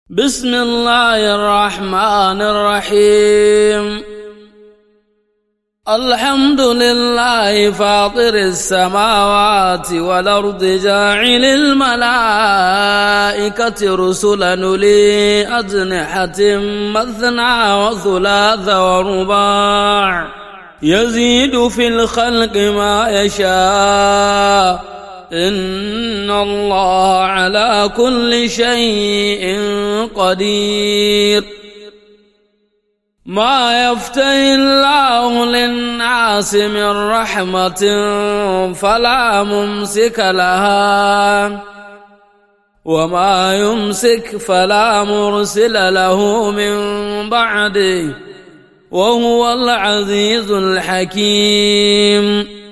بسم الله الرحمن الرحيم. الحمد لله فاطر السماوات والأرض جاعل الملائكة رسلا أولي أجنحة مثنى وثلاث ورباع يزيد في الخلق ما يشاء إن الله على كل شيء قدير. ما يفتح الله للناس من رحمة فلا ممسك لها وما يمسك فلا مرسل له من بعده وهو العزيز الحكيم.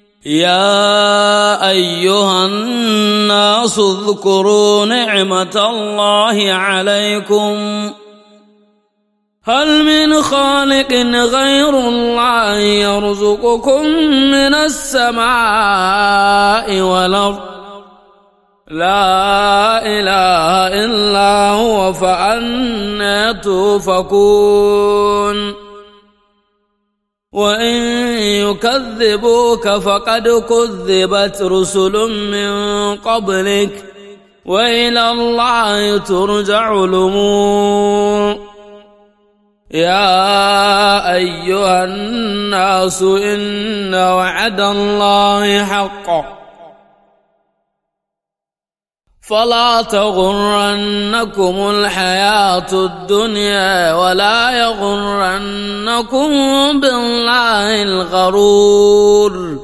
يا أيها الناس اذكروا نعمة الله عليكم هل من خالق غير الله يرزقكم من السماء والأرض لا إله إلا هو فأنى توفكون. وإن يكذبوك فقد كذبت رسل من قبلك وإلى الله ترجع الأمور. يا أيها الناس إن وعد الله حق فلا تغرنكم الحياة الدنيا ولا يغرنكم بالله الغرور.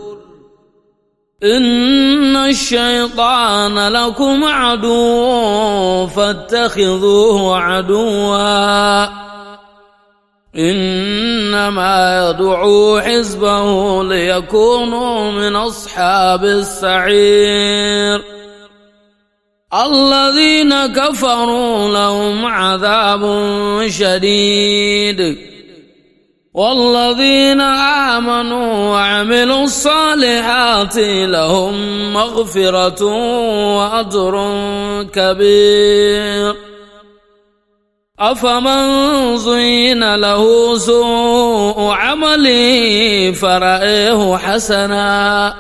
إن الشيطان لكم عدو فاتخذوه عدوا إنما يدعو حزبه ليكونوا من أصحاب السعير. الذين كفروا لهم عذاب شديد والذين آمنوا وعملوا الصالحات لهم مغفرة وأجر كبير. أفمن زين له سوء عمله فرأيه حسنا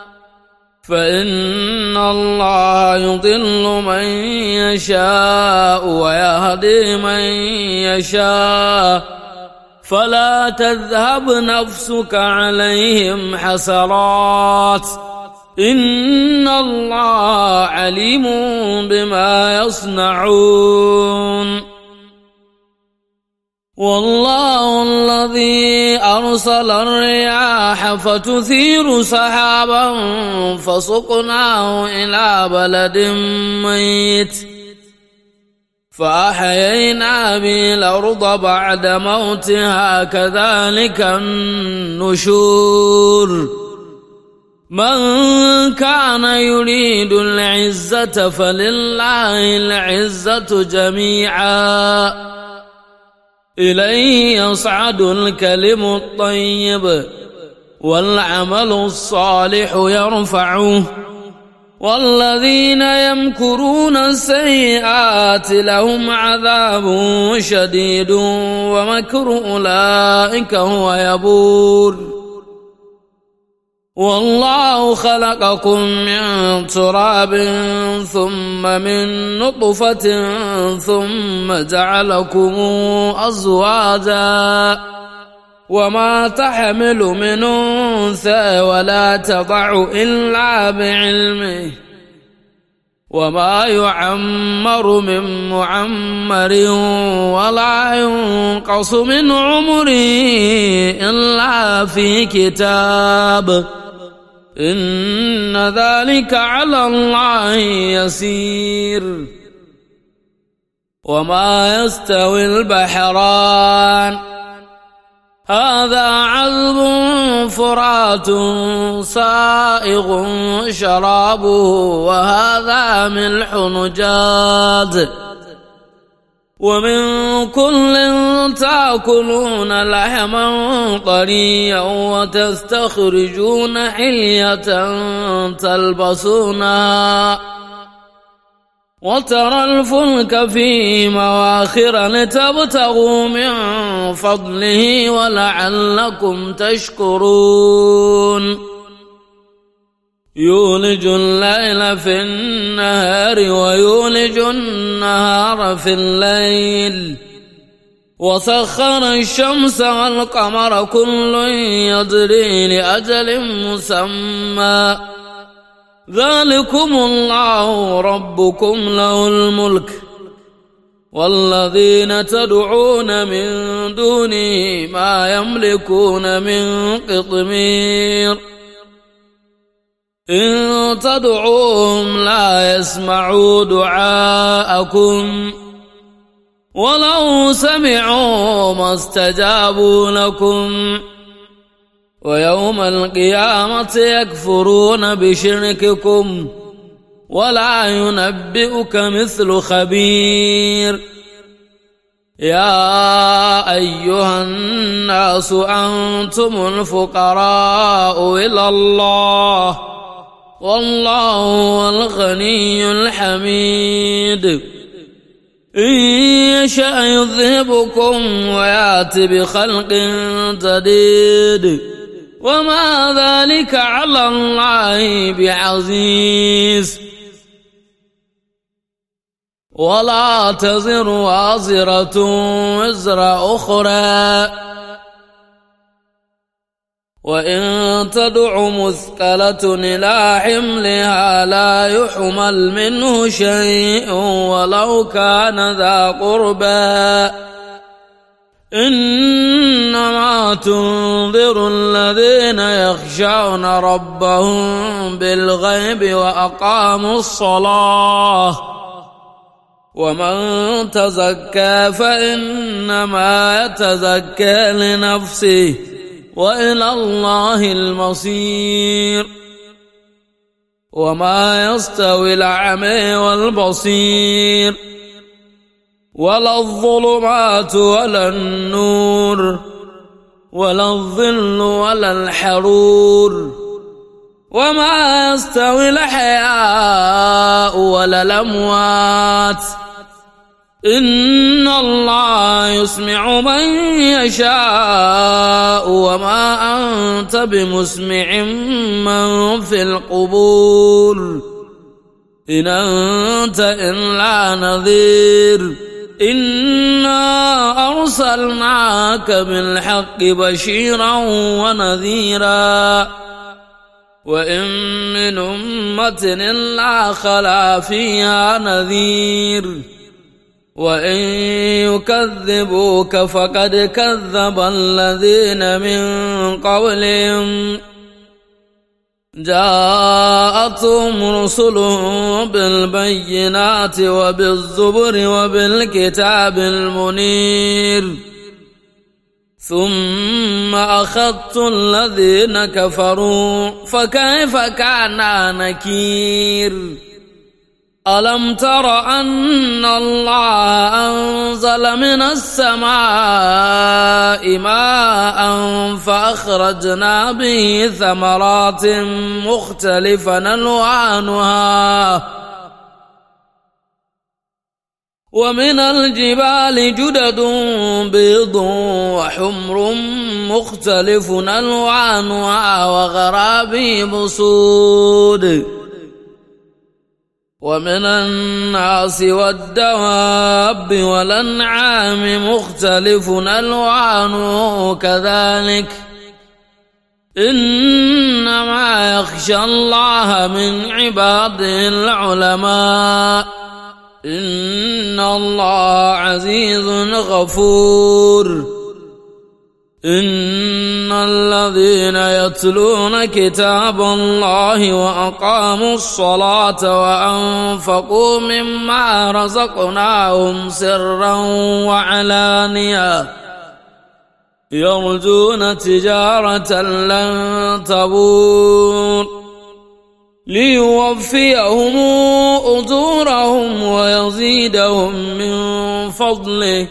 فإن الله يضل من يشاء ويهدي من يشاء فلا تذهب نفسك عليهم حسرات إن الله عليم بما يصنعون. والله الذي أرسل الرياح فتثير سحابا فسقناه إلى بلد ميت فأحيينا به الأرض بعد موتها كذلك النشور. من كان يريد العزة فلله العزة جميعا إليه يصعد الكلم الطيب والعمل الصالح يرفعه والذين يمكرون السيئات لهم عذاب شديد ومكر أولئك هو يبور. والله خلقكم من تراب ثم من نطفة ثم جعلكم أزواجا وما تحمل من أنثى ولا تضع إلا بعلمه وما يعمر من معمر ولا ينقص من عمره إلا في كتاب إن ذلك على الله يسير. وما يستوي البحران هذا عذب فرات سائغ شرابه وهذا ملح نجاج ومن كل تأكلون لحما طريا وتستخرجون حلية تلبسونها وترى الفلك في مواخر لتبتغوا من فضله ولعلكم تشكرون يولج الليل في النهار ويولج النهار في الليل وسخر الشمس والقمر كل يجري لأجل مسمى ذلكم الله ربكم له الملك والذين تدعون من دونه ما يملكون من قطمير إن تدعوهم لا يسمعوا دعاءكم ولو سمعوا ما استجابوا لكم ويوم القيامة يكفرون بشرككم ولا ينبئك مثل خبير يا أيها الناس أنتم الفقراء إلى الله والله هو الغني الحميد إن يشأ يذهبكم ويأت بخلق جديد وما ذلك على الله بعزيز ولا تزر وازرة وزر أخرى وإن تدع مثقلة إلى حملها لا يحمل منه شيء ولو كان ذا قربى إنما تنذر الذين يخشون ربهم بالغيب وأقاموا الصلاة ومن تزكى فإنما يتزكى لنفسه وإلى الله المصير وما يستوي الأعمى والبصير ولا الظلمات ولا النور ولا الظل ولا الحرور وما يستوي الأحياء ولا الأموات إن الله يسمع من يشاء وما أنت بمسمع من في القبور إن أنت إلا نذير إنا أرسلناك بالحق بشيرا ونذيرا وإن من أمة إلا خلا فيها نذير وإن يكذبوك فقد كذب الذين من قبلهم جاءتهم رسلهم بالبينات وبالزبر وبالكتاب المنير ثم أخذت الذين كفروا فكيف كان نكير ألم تر أن الله أنزل من السماء ماء فأخرجنا به ثمرات مختلفا ألوانها ومن الجبال جدد بيض وحمر مختلف ألوانها وغرابيب سود ومن الناس والدواب والأنعام مختلف ألوانه كذلك إنما يخشى الله من عباده العلماء إن الله عزيز غفور إن الذين يتلون كتاب الله وأقاموا الصلاة وأنفقوا مما رزقناهم سرا وعلانية يرجون تجارة لن تبور ليوفيهم أجورهم ويزيدهم من فضله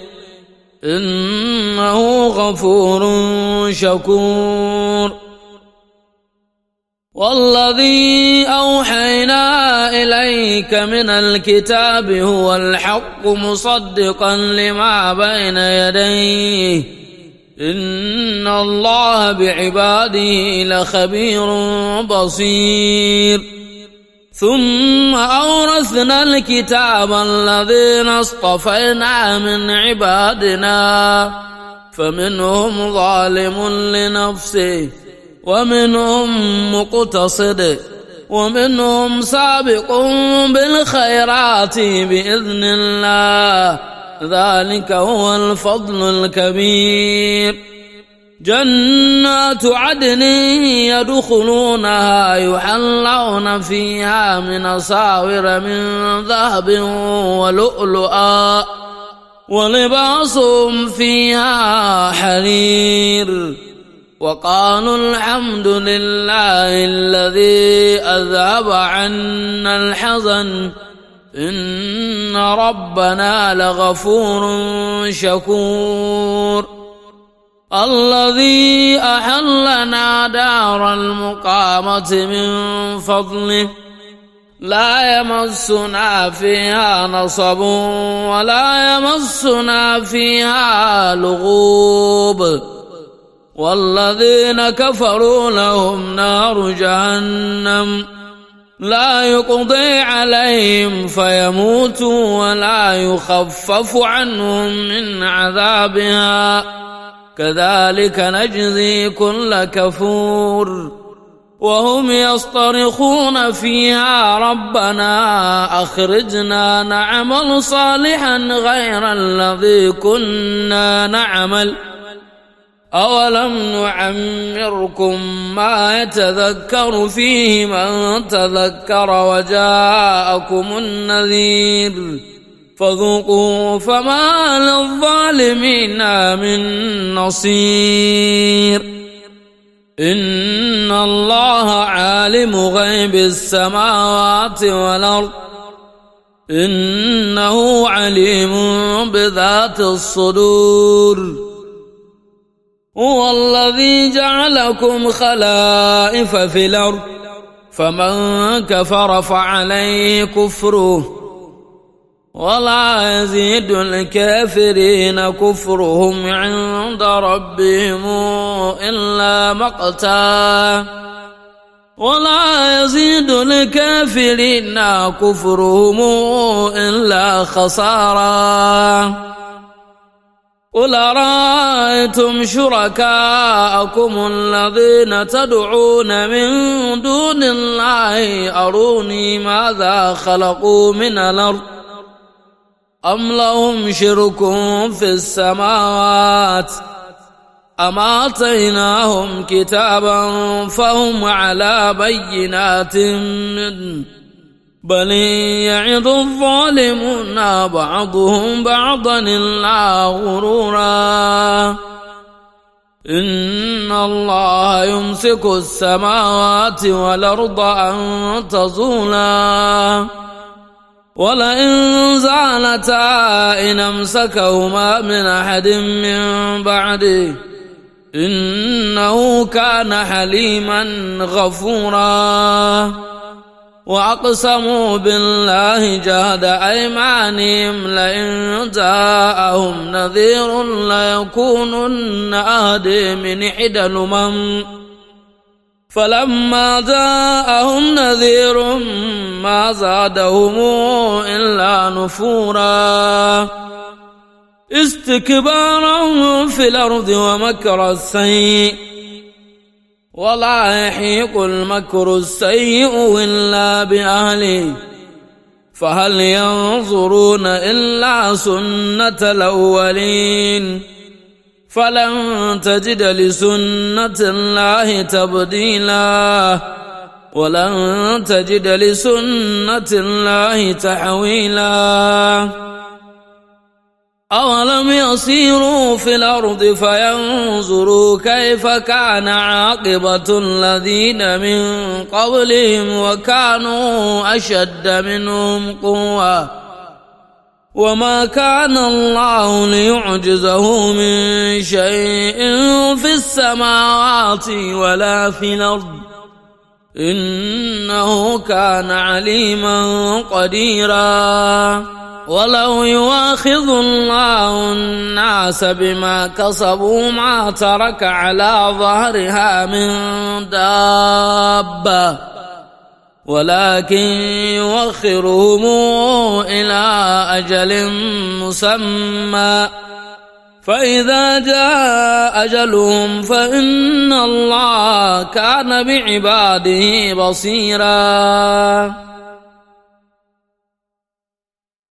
إنه غفور شكور والذي أوحينا إليك من الكتاب هو الحق مصدقا لما بين يديه إن الله بعباده لخبير بصير ثم أورثنا الكتاب الذين اصطفينا من عبادنا فمنهم ظالم لنفسه ومنهم مقتصد ومنهم سابق بالخيرات بإذن الله ذلك هو الفضل الكبير جنات عدن يدخلونها يحلون فيها من أساور من ذهب ولؤلؤا ولباسهم فيها حرير وقالوا الحمد لله الذي أذهب عنا الحزن إن ربنا لغفور شكور الذي أحلنا دار المقامة من فضله لا يمسنا فيها نصب ولا يمسنا فيها لغوب والذين كفروا لهم نار جهنم لا يقضي عليهم فيموتوا ولا يخفف عنهم من عذابها كذلك نجزي كل كفور وهم يصطرخون فيها ربنا أخرجنا نعمل صالحا غير الذي كنا نعمل أولم نعمركم ما يتذكر فيه من تذكر وجاءكم النذير فذوقوا فما للظالمين من نصير إن الله عالم غيب السماوات والأرض إنه عليم بذات الصدور هو الذي جعلكم خلائف في الأرض فمن كفر فعليه كفره ولا يزيد الكافرين كفرهم عند ربهم إلا مقتا ولا يزيد الكافرين كفرهم إلا خسارا قل أرأيتم شركاءكم الذين تدعون من دون الله أروني ماذا خلقوا من الأرض أم لهم شرك في السماوات أم آتيناهم كتابا فهم على بينات منه بل يعظ الظالمون بعضهم بعضا إلا غرورا إن الله يمسك السماوات والأرض أن تزولا ولئن زالتا إن أمسكهما من أحد من بعده إنه كان حليما غفورا وأقسموا بالله جهد أيمانهم لئن جاءهم نذير ليكونن أهدي من إحدى الأمم فلما جاءهم نذير ما زادهم إلا نفورا استكبارا في الأرض ومكر السيء ولا يحيق المكر السيء إلا بأهله فهل ينظرون إلا سنة الأولين فلن تجد لسنة الله تبديلا ولن تجد لسنة الله تحويلا أولم يسيروا في الأرض فينظروا كيف كان عاقبة الذين من قبلهم وكانوا أشد منهم قوة وما كان الله ليعجزه من شيء في السماوات ولا في الأرض إنه كان عليما قديرا ولو يواخذ الله الناس بما كسبوا ما ترك على ظهرها من دابة ولكن يوخرهم إلى أجل مسمى فإذا جاء أجلهم فإن الله كان بعباده بصيرا